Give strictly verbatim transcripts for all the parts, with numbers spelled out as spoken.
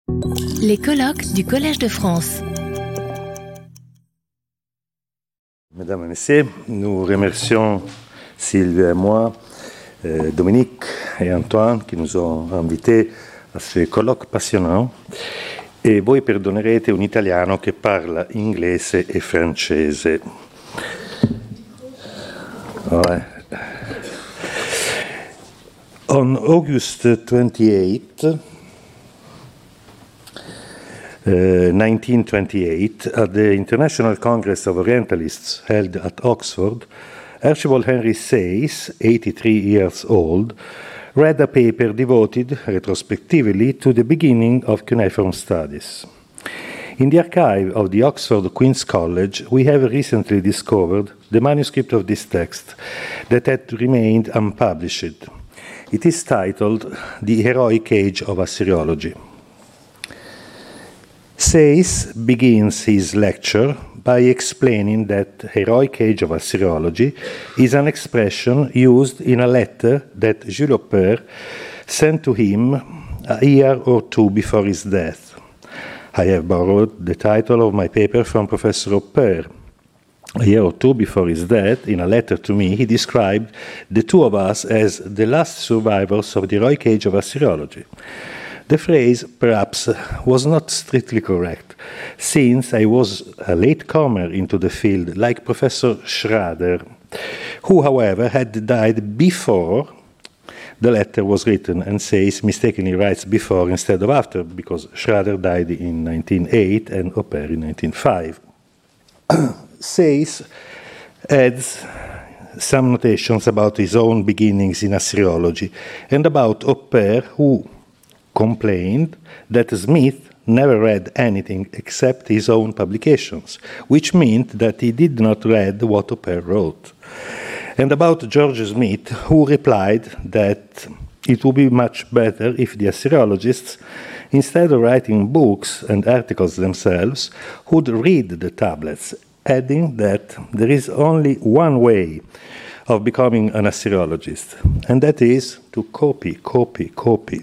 Les colloques du Collège de France. Mesdames et messieurs, nous remercions Sylvie et moi, euh, Dominique et Antoine qui nous ont invités a ce colloque passionnant. E voi perdonerete un italiano che parla inglese e francese. Ouais. On August twenty-eighth, Uh, nineteen twenty-eight, at the International Congress of Orientalists held at Oxford, Archibald Henry Sayce, eighty-three years old, read a paper devoted retrospectively to the beginning of cuneiform studies. In the archive of the Oxford Queen's College, we have recently discovered the manuscript of this text that had remained unpublished. It is titled The Heroic Age of Assyriology. Sayce begins his lecture by explaining that heroic age of Assyriology is an expression used in a letter that Jules Hopper sent to him a year or two before his death. I have borrowed the title of my paper from Professor Hopper. A year or two before his death, in a letter to me, he described the two of us as the last survivors of the heroic age of Assyriology. The phrase, perhaps, was not strictly correct, since I was a latecomer into the field, like Professor Schrader, who, however, had died before the letter was written, and Sayce mistakenly writes before instead of after, because Schrader died in nineteen oh eight and Hopper in nineteen oh five. Sayce adds some notations about his own beginnings in Assyriology, and about Hopper, who complained that Smith never read anything except his own publications, which meant that he did not read what Hopper wrote. And about George Smith, who replied that it would be much better if the Assyriologists, instead of writing books and articles themselves, would read the tablets, adding that there is only one way of becoming an Assyriologist, and that is to copy, copy, copy.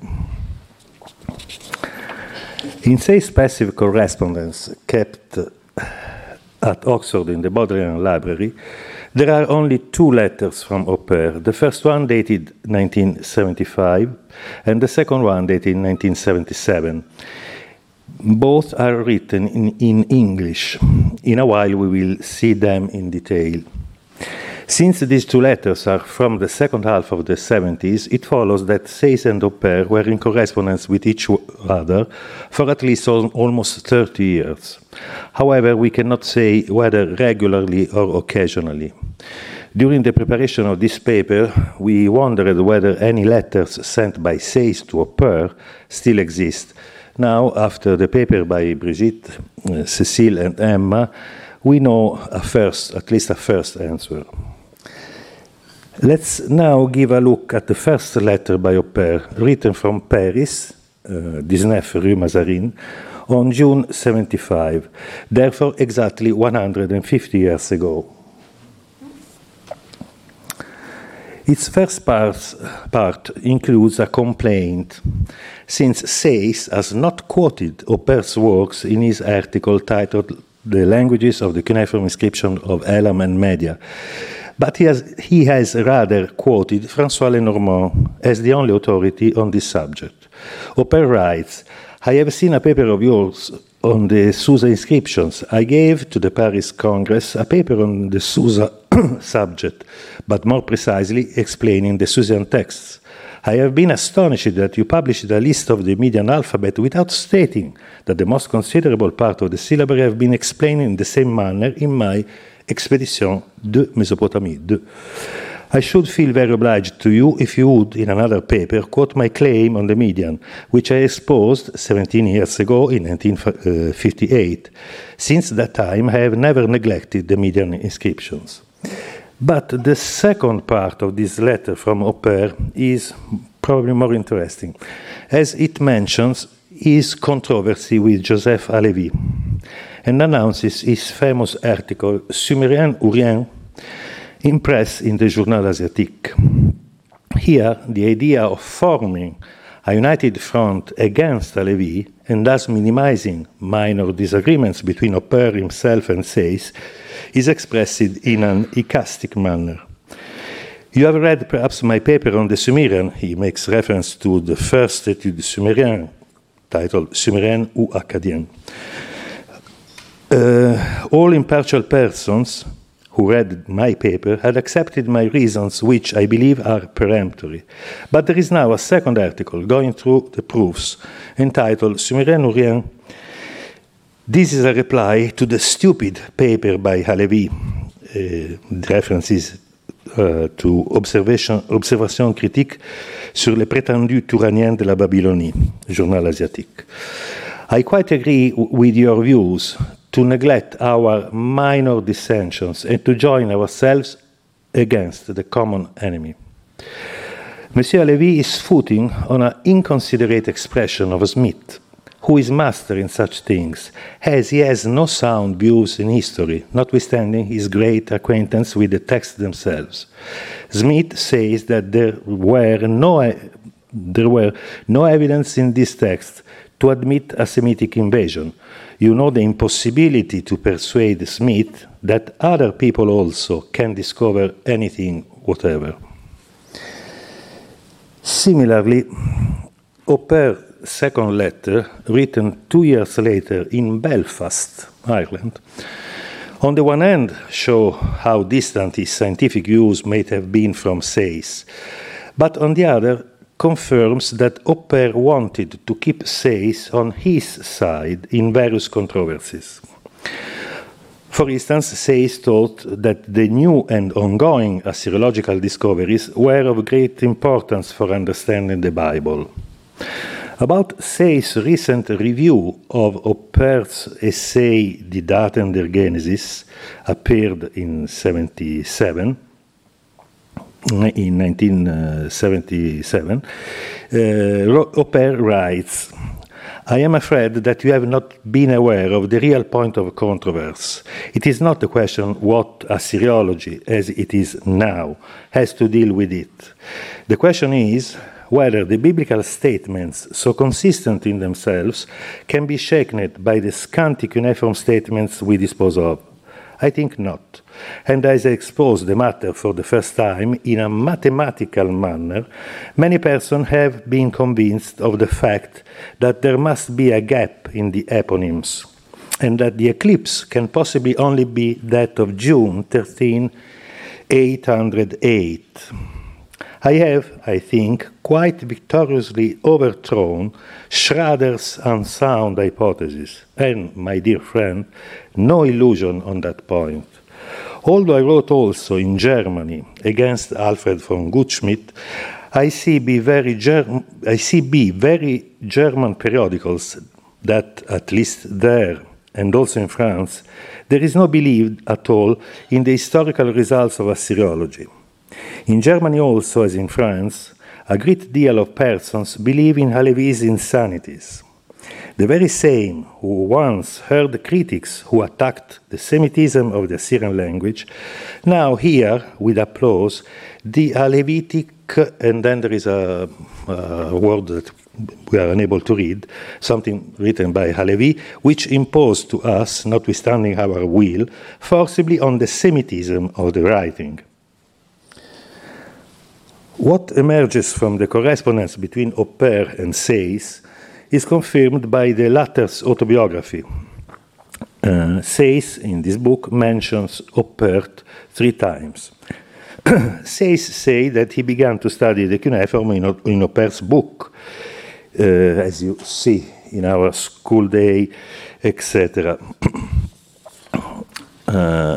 In Sayce's passive correspondence kept at Oxford in the Bodleian Library, there are only two letters from Hopper, the first one dated nineteen seventy-five and the second one dated nineteen seventy-seven. Both are written in, in English. In a while we will see them in detail. Since these two letters are from the second half of the seventies, it follows that Sayce and Hopper were in correspondence with each other for at least al- almost thirty years. However, we cannot say whether regularly or occasionally. During the preparation of this paper, we wondered whether any letters sent by Sayce to Hopper still exist. Now, after the paper by Brigitte, uh, Cécile, and Emma, we know a first, at least a first answer. Let's now give a look at the first letter by Hopper, written from Paris, uh, nineteen Rue Mazarine, on June seventy-five, therefore exactly one hundred fifty years ago. Its first part, part includes a complaint, since Sayce has not quoted Hopper's works in his article titled The Languages of the Cuneiform Inscription of Elam and Media. But he has, he has rather quoted François Lenormand as the only authority on this subject. Hopper writes, I have seen a paper of yours on the Susa inscriptions. I gave to the Paris Congress a paper on the Susa subject, but more precisely explaining the Susian texts. I have been astonished that you published a list of the Median alphabet without stating that the most considerable part of the syllabary have been explained in the same manner in my Expédition de Mésopotamie. De. I should feel very obliged to you if you would, in another paper, quote my claim on the Median, which I exposed seventeen years ago in nineteen fifty-eight. Since that time, I have never neglected the Median inscriptions. But the second part of this letter from Hopper is probably more interesting, as it mentions his controversy with Joseph Halevi and announces his famous article Sumérien ou rien, in press in the Journal Asiatique. Here, the idea of forming a united front against Halevi, and thus minimizing minor disagreements between Hopper himself and Sayce, is expressed in an ecastic manner. You have read perhaps my paper on the Sumerian. He makes reference to the first étude sumérienne, titled Sumérienne ou Akkadien. Uh, all impartial persons who read my paper had accepted my reasons, which I believe are peremptory. But there is now a second article going through the proofs, entitled Sumérien ou rien. This is a reply to the stupid paper by Halevi. Uh, the reference is uh, to observation, Observation critique sur les prétendus Touraniens de la Babylonie, journal asiatique. I quite agree w- with your views to neglect our minor dissensions and to join ourselves against the common enemy. Monsieur Halevi is footing on an inconsiderate expression of Smith, who is master in such things, as he has no sound views in history, notwithstanding his great acquaintance with the texts themselves. Smith says that there were no, there were no evidence in this text to admit a Semitic invasion. You know the impossibility to persuade Smith that other people also can discover anything whatever. Similarly, Hopper's second letter, written two years later in Belfast, Ireland, on the one hand show how distant his scientific views may have been from Sayce, but on the other confirms that Hopper wanted to keep Sayce on his side in various controversies. For instance, Sayce thought that the new and ongoing Assyriological discoveries were of great importance for understanding the Bible. About Sayce's recent review of Hopper's essay Die Daten der Genesis, appeared in seventy-seven, in nineteen seventy-seven, uh, Hopper writes, I am afraid that you have not been aware of the real point of controversy. It is not the question what Assyriology, as it is now, has to deal with it. The question is whether the biblical statements, so consistent in themselves, can be shaken by the scanty cuneiform statements we dispose of. I think not. And as I expose the matter for the first time in a mathematical manner, many persons have been convinced of the fact that there must be a gap in the eponyms, and that the eclipse can possibly only be that of June thirteenth, eight hundred eight. I have, I think, quite victoriously overthrown Schrader's unsound hypothesis, and, my dear friend, no illusion on that point. Although I wrote also in Germany against Alfred von Gutschmidt, I see be very, Germ- I see be very German periodicals that, at least there, and also in France, there is no belief at all in the historical results of Assyriology. In Germany also, as in France, a great deal of persons believe in Halevi's insanities. The very same who once heard critics who attacked the Semitism of the Assyrian language, now hear with applause the Halevitic, and then there is a, a word that we are unable to read, something written by Halevi, which imposed to us, notwithstanding our will, forcibly on the Semitism of the writing. What emerges from the correspondence between Hopper and Sayce is confirmed by the latter's autobiography. Uh, Sayce, in this book, mentions Hopper three times. Sayce says that he began to study the cuneiform in, in Hopper's book, uh, as you see in our school day, et cetera. uh,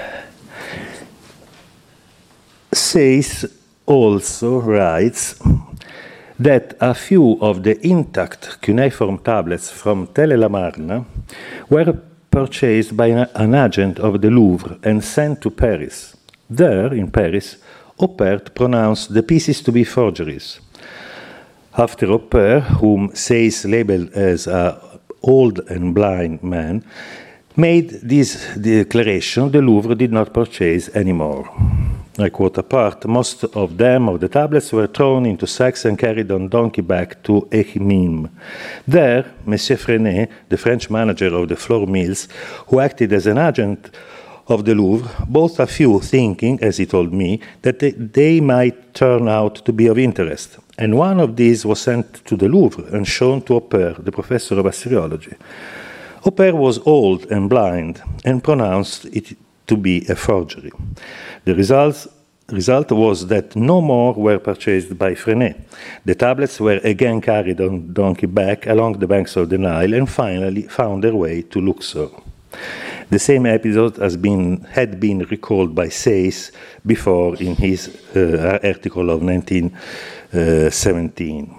Sayce also writes that a few of the intact cuneiform tablets from Tel el Amarna were purchased by an agent of the Louvre and sent to Paris. There, in Paris, Hopper pronounced the pieces to be forgeries. After Hopper, whom Sayce labeled as an old and blind man, made this declaration, the Louvre did not purchase anymore. I quote, apart, most of them, of the tablets, were thrown into sacks and carried on donkey back to Ehimim. There, Monsieur Freinet, the French manager of the flour mills, who acted as an agent of the Louvre, bought a few, thinking, as he told me, that they, they might turn out to be of interest. And one of these was sent to the Louvre and shown to Oppert, the professor of Assyriology. Oppert was old and blind and pronounced it to be a forgery. The results, result was that no more were purchased by Freinet. The tablets were again carried on donkey back along the banks of the Nile and finally found their way to Luxor. The same episode has been, had been recalled by Sayce before in his uh, article of nineteen seventeen.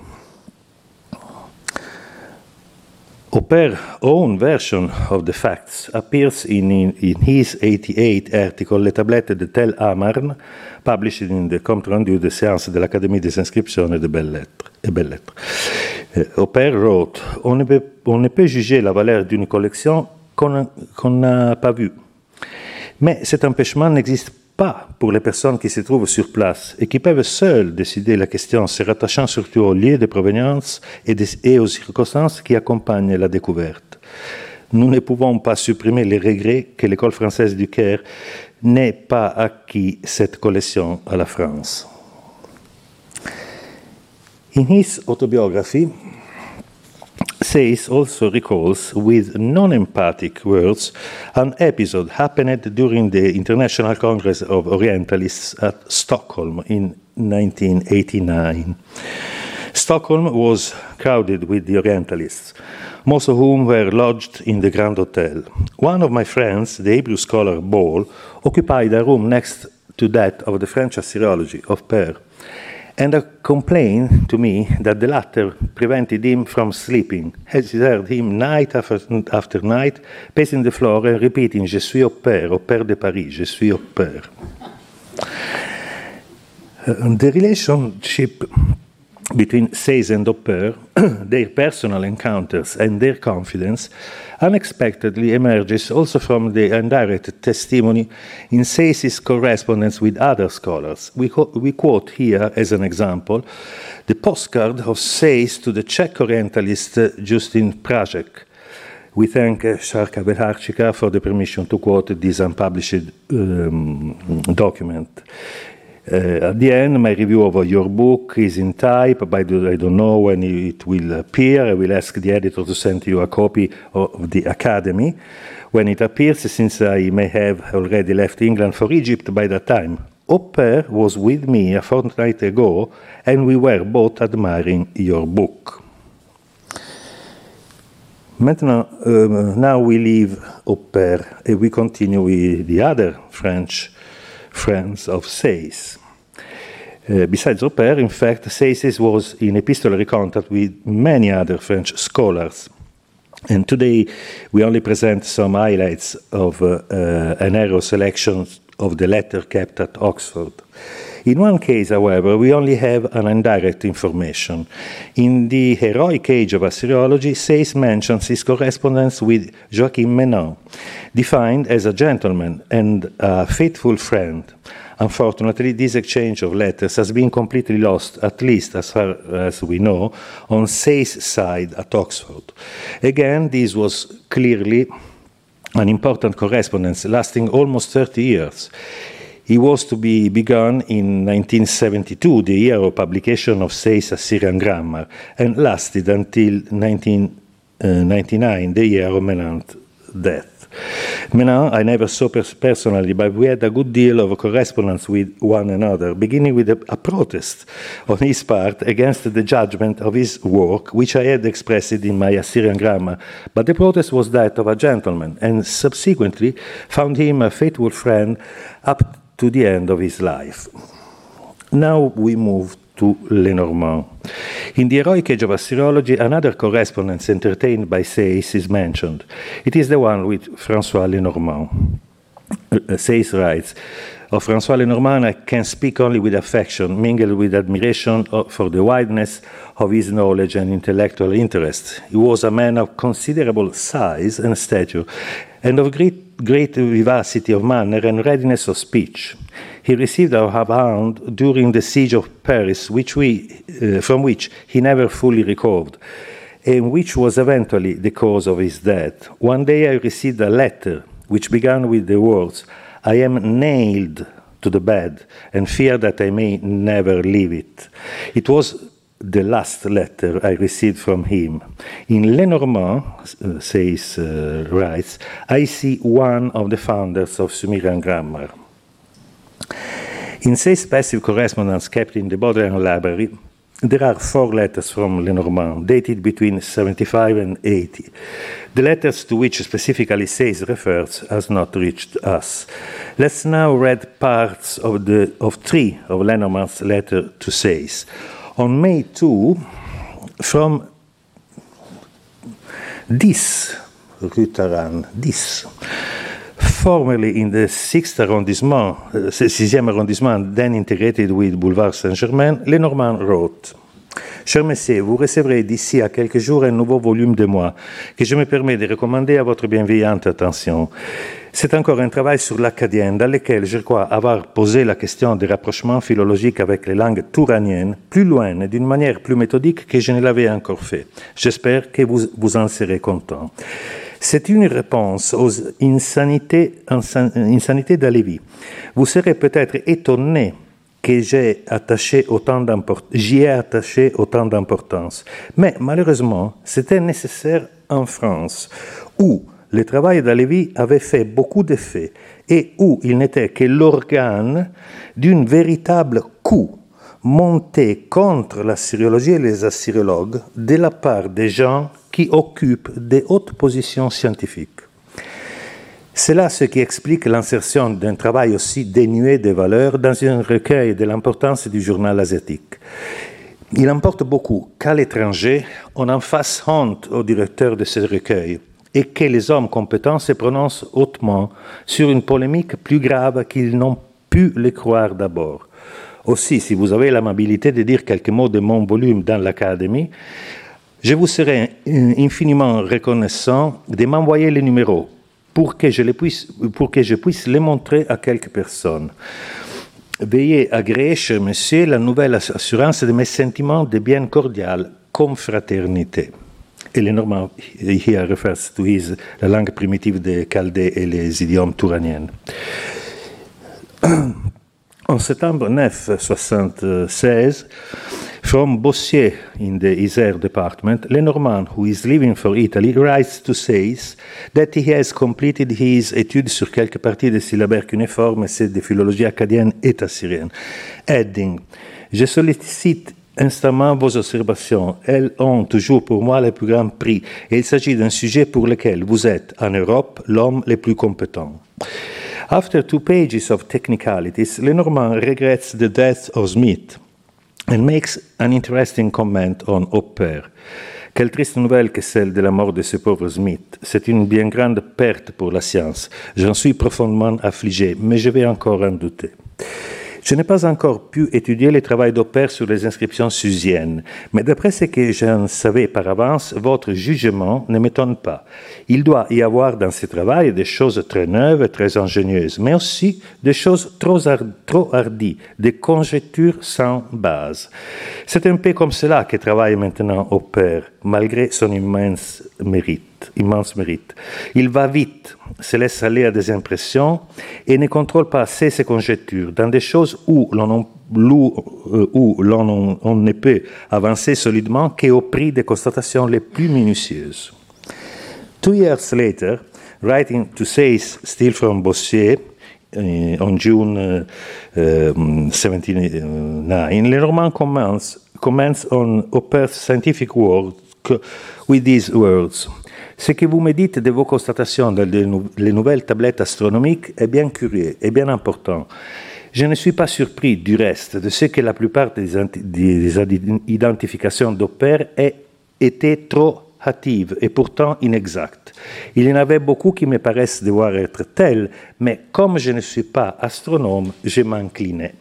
Oppert's own version of the facts appears in, in, in his eighty-eight article Les tablettes de Tel Amarn, published in the Compte rendu de séance de l'Académie des inscriptions et des belles-lettres. Uh, Oppert wrote, on ne, peut, on ne peut juger la valeur d'une collection qu'on n'a pas vue. Mais cet empêchement n'existe pas pour les personnes qui se trouvent sur place et qui peuvent seules décider la question, se rattachant surtout aux lieux de provenance et, des, et aux circonstances qui accompagnent la découverte. Nous ne pouvons pas supprimer les regrets que l'école française du Caire n'ait pas acquis cette collection à la France. In his autobiography, Sayce also recalls with non-emphatic words an episode happened during the International Congress of Orientalists at Stockholm in nineteen eighty-nine. Stockholm was crowded with the Orientalists, most of whom were lodged in the Grand Hotel. One of my friends, the Hebrew scholar Ball, occupied a room next to that of the French Assyriology of Père, and complained to me that the latter prevented him from sleeping, as he heard him night after, after night pacing the floor and repeating, Je suis Oppert, Oppert de Paris, Je suis Oppert. Uh, the relationship between Sayce and Oppert, their personal encounters and their confidence, unexpectedly emerges also from the indirect testimony in Sayce's correspondence with other scholars. We, co- we quote here, as an example, the postcard of Sayce to the Czech Orientalist uh, Justin Prajek. We thank uh, Sharka Belharchika for the permission to quote this unpublished um, document. Uh, at the end, my review of uh, your book is in type, but I, do, I don't know when it will appear. I will ask the editor to send you a copy of the Academy when it appears, since I may have already left England for Egypt by that time. Oppert was with me a fortnight ago, and we were both admiring your book. Maintenant, uh, now we leave Oppert, and we continue with the other French friends of Sayce. Uh, besides Oppert, in fact, Sayce was in epistolary contact with many other French scholars. And today we only present some highlights of uh, uh, a narrow selection of the letter kept at Oxford. In one case, however, we only have an indirect information. In the Heroic Age of Assyriology, Sayce mentions his correspondence with Joachim Menand, defined as a gentleman and a faithful friend. Unfortunately, this exchange of letters has been completely lost, at least as far as we know, on Sayce's side at Oxford. Again, this was clearly an important correspondence lasting almost thirty years. It was to be begun in nineteen seventy-two, the year of publication of Sayce's Assyrian grammar, and lasted until nineteen ninety-nine, the year of Menand's death. Menand I never saw pers- personally, but we had a good deal of correspondence with one another, beginning with a, a protest on his part against the judgment of his work, which I had expressed in my Assyrian grammar. But the protest was that of a gentleman, and subsequently found him a faithful friend up to the end of his life. Now we move to Lenormand. In the Heroic Age of Assyriology, another correspondence entertained by Sayce is mentioned. It is the one with François Lenormand. Uh, Sayce writes, of François Lenormand I can speak only with affection, mingled with admiration for the wideness of his knowledge and intellectual interests. He was a man of considerable size and stature, and of great great vivacity of manner and readiness of speech. He received our bound during the siege of Paris, which we, uh, from which he never fully recovered, and which was eventually the cause of his death. One day I received a letter which began with the words, "I am nailed to the bed and fear that I may never leave it." It was the last letter I received from him. In Lenormand, uh, says, uh, writes, I see one of the founders of Sumerian grammar. In Say's passive correspondence kept in the Bodleian Library, there are four letters from Lenormand, dated between seventy-five and eighty. The letters to which specifically Say's refers has not reached us. Let's now read parts of, the, of three of Lenormand's letter to Say's. On May second, from Dis, Rutaran, Dis, formerly in the sixth arrondissement, uh, sixième arrondissement, then integrated with Boulevard Saint-Germain, Lenormand wrote, Cher Messieurs, vous recevrez d'ici à quelques jours un nouveau volume de moi, que je me permets de recommander à votre bienveillante attention. C'est encore un travail sur l'acadien dans lequel je crois avoir posé la question des rapprochements philologiques avec les langues touraniennes plus loin et d'une manière plus méthodique que je ne l'avais encore fait. J'espère que vous, vous en serez content. C'est une réponse aux insanités, insanités d'Alevi. Vous serez peut-être étonné que j'ai attaché autant d'importance, j'y ai attaché autant d'importance. Mais malheureusement, c'était nécessaire en France, où le travail d'Alevi avait fait beaucoup d'effets et où il n'était que l'organe d'une véritable coup montée contre la syriologie et les assyriologues de la part des gens qui occupent de hautes positions scientifiques. C'est là ce qui explique l'insertion d'un travail aussi dénué de valeur dans un recueil de l'importance du journal asiatique. Il importe beaucoup qu'à l'étranger, on en fasse honte au directeur de ce recueil et que les hommes compétents se prononcent hautement sur une polémique plus grave qu'ils n'ont pu le croire d'abord. Aussi, si vous avez l'amabilité de dire quelques mots de mon volume dans l'Académie, je vous serai infiniment reconnaissant de m'envoyer les numéros pour que je les puisse, pour que je puisse les montrer à quelques personnes. Veuillez agréer, cher monsieur, la nouvelle assurance de mes sentiments de bien cordiale confraternité. Et le Normand, here refers to his, la langue primitive des Chaldées et les idiomes touraniennes. En septembre neuf soixante-seize, from Bossier in the Isère department, Lenormand, who is leaving for Italy, writes to say that he has completed his études sur quelques parties de syllabaire cunéiformes et de philologie acadienne et assyrienne, adding, je sollicite instamment vos observations. Elles ont toujours pour moi le plus grand prix et il s'agit d'un sujet pour lequel vous êtes, en Europe, l'homme le plus compétent. After two pages of technicalities, Lenormand regrets the death of Smith and makes an interesting comment on Hopper. Quelle triste nouvelle que celle de la mort de ce pauvre Smith. C'est une bien grande perte pour la science. J'en suis profondément affligé, mais je vais encore en douter. Je n'ai pas encore pu étudier le travail d'Hopper sur les inscriptions susiennes, mais d'après ce que j'en savais par avance, votre jugement ne m'étonne pas. Il doit y avoir dans ce travail des choses très neuves et très ingénieuses, mais aussi des choses trop, trop hardies, des conjectures sans base. C'est un peu comme cela que travaille maintenant Hopper, malgré son immense mérite. immense mérite. Il va vite, se laisse aller à des impressions et ne contrôle pas assez ses conjectures dans des choses où l'on, où l'on on ne peut avancer solidement qu'au prix des constatations les plus minutieuses. Two years later, writing to Say, still from Bossier, uh, on June uh, uh, seventy-nine, Lenormand comments, comments on Hopper's scientific work with these words. Ce que vous me dites de vos constatations dans les nouvelles tablettes astronomiques est bien curieux et bien important. Je ne suis pas surpris du reste de ce que la plupart des, des identifications d'Hopper étaient trop hâtives et pourtant inexactes. Il y en avait beaucoup qui me paraissent devoir être telles, mais comme je ne suis pas astronome, je m'inclinais.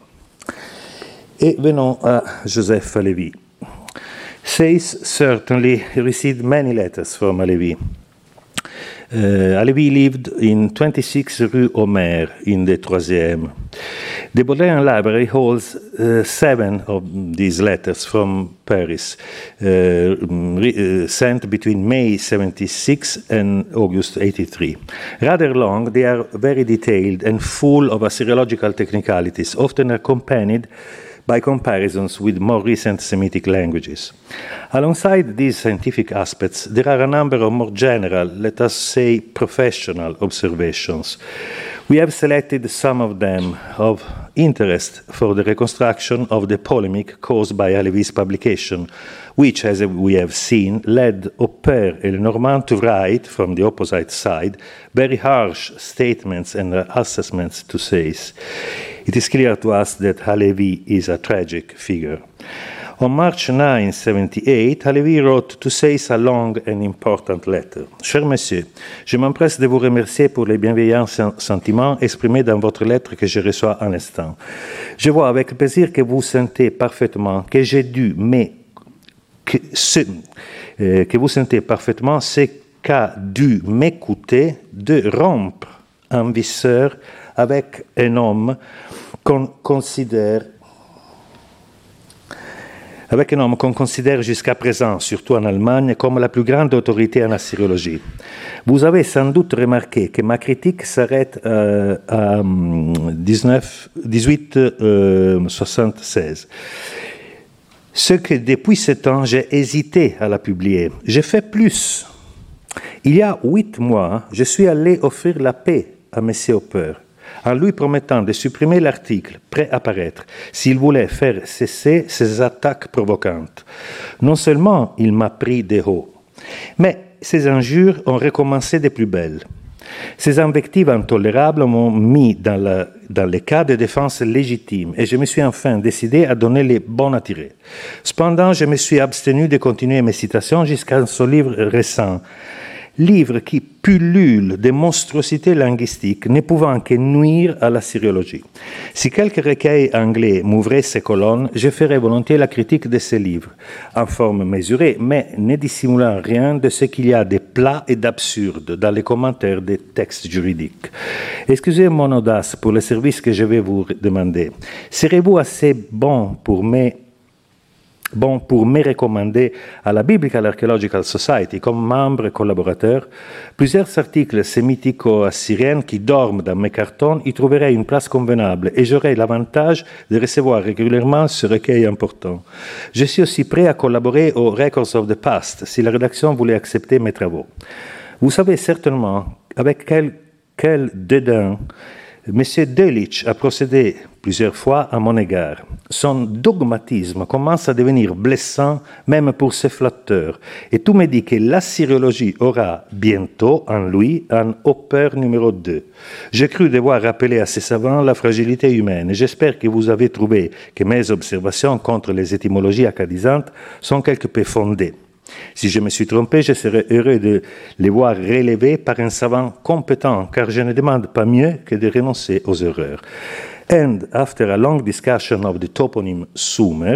Et venons à Joseph Alevi. Say's certainly received many letters from Alevi. Uh, Halévy lived in twenty-six Rue Homer in the troisième. The Bodleian Library holds uh, seven of these letters from Paris, uh, re- uh, sent between May seventy-six and August eighty-three. Rather long, they are very detailed and full of Assyriological technicalities, often accompanied by comparisons with more recent Semitic languages. Alongside these scientific aspects, there are a number of more general, let us say professional observations. We have selected some of them of interest for the reconstruction of the polemic caused by Halévy's publication, which, as we have seen, led Hopper et Lenormand to write, from the opposite side, very harsh statements and assessments to Sayce. It is clear to us that Halévy is a tragic figure. On March ninth, seventy-eight, Halévy wrote to Sayce a long and important letter. Cher monsieur, je m'empresse de vous remercier pour les bienveillants sentiments exprimés dans votre lettre que je reçois à l'instant. Je vois avec plaisir que vous sentez parfaitement que j'ai dû, mais que, ce, euh, que vous sentez parfaitement ce qu'a dû m'écouter de rompre un visseur avec un homme qu'on considère avec un homme qu'on considère jusqu'à présent, surtout en Allemagne, comme la plus grande autorité en assyriologie. Vous avez sans doute remarqué que ma critique s'arrête euh, à dix-huit soixante-seize. Ce que depuis ce temps, j'ai hésité à la publier. J'ai fait plus. Il y a huit mois, je suis allé offrir la paix à M. Hopper, en lui promettant de supprimer l'article prêt à paraître s'il voulait faire cesser ses attaques provocantes. Non seulement il m'a pris de haut, mais ses injures ont recommencé de plus belle. Ces invectives intolérables m'ont mis dans, la, dans le cas de défense légitime et je me suis enfin décidé à donner les bons à tirer. Cependant, je me suis abstenu de continuer mes citations jusqu'à son livre récent, livre qui pullule de monstruosités linguistiques ne pouvant que nuire à la syriologie. Si quelques recueils anglais m'ouvraient ces colonnes, je ferais volontiers la critique de ces livres, en forme mesurée, mais ne dissimulant rien de ce qu'il y a de plat et d'absurde dans les commentaires des textes juridiques. Excusez mon audace pour le service que je vais vous demander. Serez-vous assez bon pour me Bon, pour me recommander à la Biblical Archaeological Society comme membre et collaborateur, plusieurs articles sémitico-assyriens qui dorment dans mes cartons y trouveraient une place convenable et j'aurais l'avantage de recevoir régulièrement ce recueil important. Je suis aussi prêt à collaborer aux Records of the Past si la rédaction voulait accepter mes travaux. Vous savez certainement avec quel, quel dédain M. Delitzsch a procédé plusieurs fois à mon égard. Son dogmatisme commence à devenir blessant même pour ses flatteurs. Et tout me dit que l'assyriologie aura bientôt en lui un Hopper numéro deux. J'ai cru devoir rappeler à ces savants la fragilité humaine et j'espère que vous avez trouvé que mes observations contre les étymologies acadisantes sont quelque peu fondées. Si je me suis trompé, je serais heureux de les voir relevés par un savant compétent, car je ne demande pas mieux que de renoncer aux erreurs. And after a long discussion of the toponym Sumer,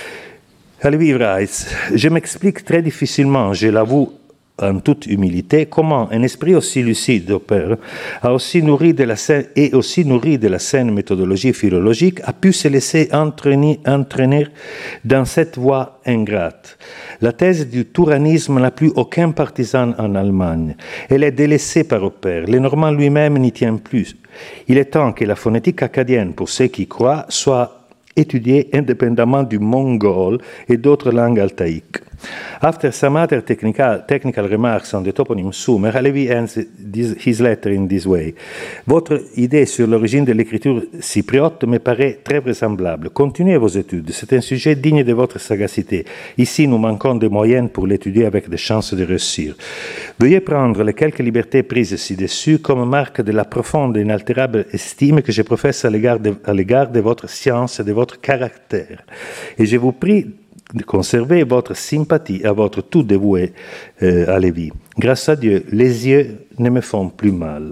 Halévy writes, je m'explique très difficilement, je l'avoue en toute humilité, comment un esprit aussi lucide d'Hopper a aussi nourri de la saine, et aussi nourri de la saine méthodologie philologique a pu se laisser entraîner, entraîner dans cette voie ingrate. La thèse du touranisme n'a plus aucun partisan en Allemagne. Elle est délaissée par Hopper. Lenormand lui-même n'y tient plus. Il est temps que la phonétique acadienne, pour ceux qui croient, soit étudiée indépendamment du mongol et d'autres langues altaïques. After some other technical, technical remarks on the toponym Sumer, Halévy ends this, his letter in this way. Votre idée sur l'origine de l'écriture cypriote me paraît très vraisemblable. Continuez vos études, c'est un sujet digne de votre sagacité. Ici, nous manquons de moyens pour l'étudier avec des chances de réussir. Veuillez prendre les quelques libertés prises ci-dessus comme marque de la profonde et inaltérable estime que je professe à l'égard de, à l'égard de votre science et de votre caractère. Et je vous prie de conserver votre sympathie à votre tout dévoué euh, Halévy. Grâce à Dieu, les yeux ne me font plus mal.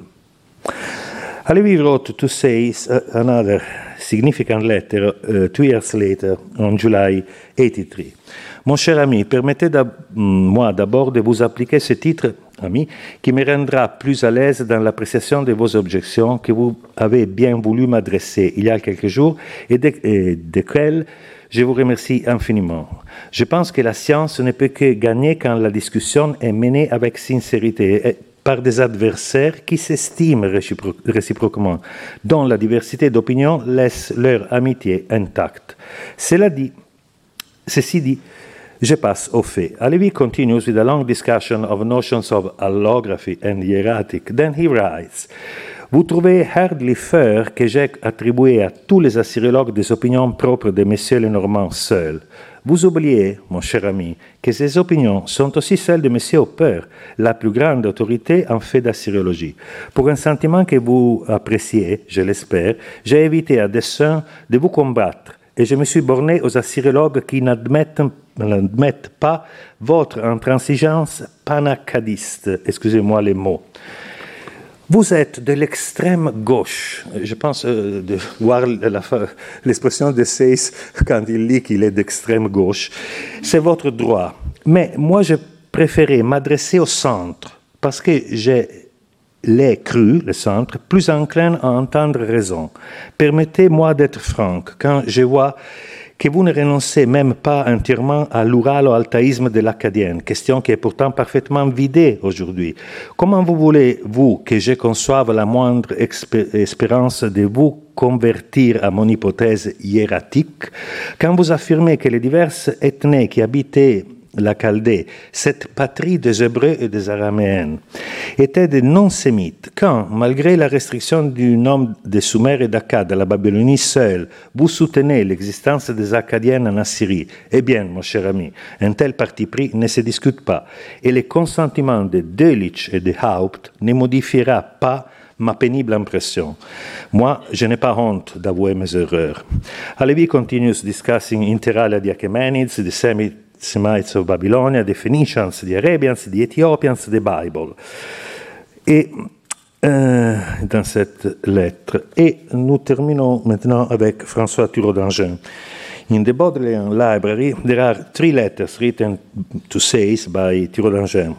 Halévy wrote to Sayce uh, another significant letter uh, two years later, on July eighty-three. Mon cher ami, permettez-moi d'abord de vous appliquer ce titre ami, qui me rendra plus à l'aise dans l'appréciation de vos objections que vous avez bien voulu m'adresser il y a quelques jours et, de, et desquelles je vous remercie infiniment. Je pense que la science ne peut que gagner quand la discussion est menée avec sincérité et par des adversaires qui s'estiment récipro- réciproquement, dont la diversité d'opinions laisse leur amitié intacte. Cela dit, ceci dit, je passe aux faits. Alevi continues with a long discussion of notions of allography and hieratic. Then he writes, vous trouvez hardly fair que j'ai attribué à tous les assyrologues des opinions propres de M. Lenormand seul. Vous oubliez, mon cher ami, que ces opinions sont aussi celles de M. Hopper, la plus grande autorité en fait d'assyrologie. Pour un sentiment que vous appréciez, je l'espère, j'ai évité à dessein de vous combattre et je me suis borné aux assyrologues qui n'admettent, n'admettent pas votre intransigeance panacadiste. Excusez-moi les mots. Vous êtes de l'extrême gauche. Je pense euh, de voir la, l'expression de Sayce quand il dit qu'il est d'extrême gauche. C'est votre droit. Mais moi, je préférais m'adresser au centre parce que j'ai l'ai cru, le centre, plus enclin à entendre raison. Permettez-moi d'être franc quand je vois que vous ne renoncez même pas entièrement à l'ouralo-altaïsme de l'acadienne, question qui est pourtant parfaitement vidée aujourd'hui. Comment vous voulez-vous que je conçoive la moindre expé- espérance de vous convertir à mon hypothèse hiératique quand vous affirmez que les diverses ethnies qui habitaient la Chaldée, cette patrie des Hébreux et des Araméens, étaient des non-sémites, quand, malgré la restriction du nombre des Soumères et d'Akkad à la Babylonie seule, vous soutenez l'existence des Akkadiennes en Assyrie, eh bien, mon cher ami, un tel parti pris ne se discute pas, et le consentement de Delitzsch et de Haupt ne modifiera pas ma pénible impression. Moi, je n'ai pas honte d'avouer mes erreurs. Halevi continues discussing inter alia the Achaemenids, the Semites, Semites of Babylonia, the Phoenicians, the Arabians, the Ethiopians, the Bible. Et euh, dans cette lettre. Et nous terminons maintenant avec François Thureau d'Angen. In the Bodleian Library, there are three letters written to Sayce by Thureau d'Angen.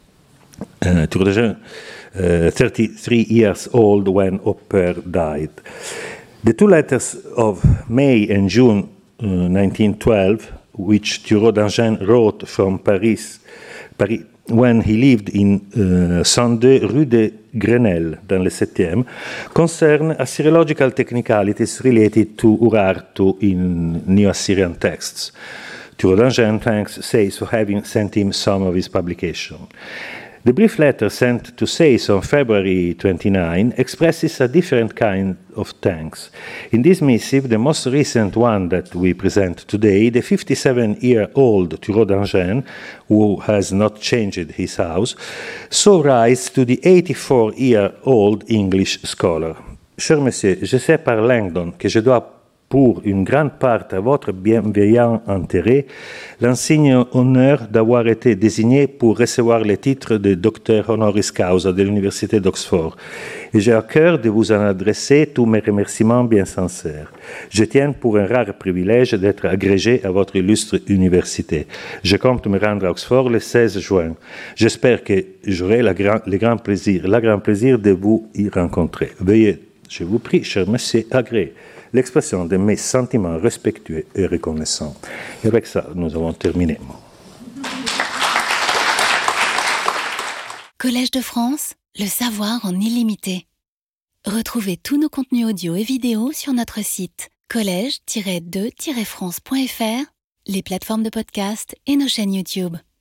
Uh, Thureau d'Angen, uh, thirty-three years old when Hopper died. The two letters of May and June uh, nineteen twelve, which Thureau d'Angen wrote from Paris, Paris when he lived in uh, cent deux rue de Grenelle, dans le septième, concern Assyriological technicalities related to Urartu in Neo-Assyrian texts. Thureau d'Angen thanks Sayce for having sent him some of his publication. The brief letter sent to Sayce on February twenty-ninth expresses a different kind of thanks. In this missive, the most recent one that we present today, the fifty-seven-year-old Thureau d'Angen, who has not changed his house, so writes to the eighty-four-year-old English scholar. Cher monsieur, je sais par Langdon que je dois pour une grande part à votre bienveillant intérêt, l'insigne honneur d'avoir été désigné pour recevoir le titre de docteur honoris causa de l'Université d'Oxford. Et j'ai à cœur de vous en adresser tous mes remerciements bien sincères. Je tiens pour un rare privilège d'être agrégé à votre illustre université. Je compte me rendre à Oxford le seize juin. J'espère que j'aurai la grand, le grand plaisir, la grand plaisir de vous y rencontrer. Veuillez, je vous prie, cher monsieur, agréer l'expression de mes sentiments respectueux et reconnaissants. Et avec ça, nous avons terminé. Collège de France, le savoir en illimité. Retrouvez tous nos contenus audio et vidéo sur notre site collège tiret de tiret france point f r, les plateformes de podcast et nos chaînes YouTube.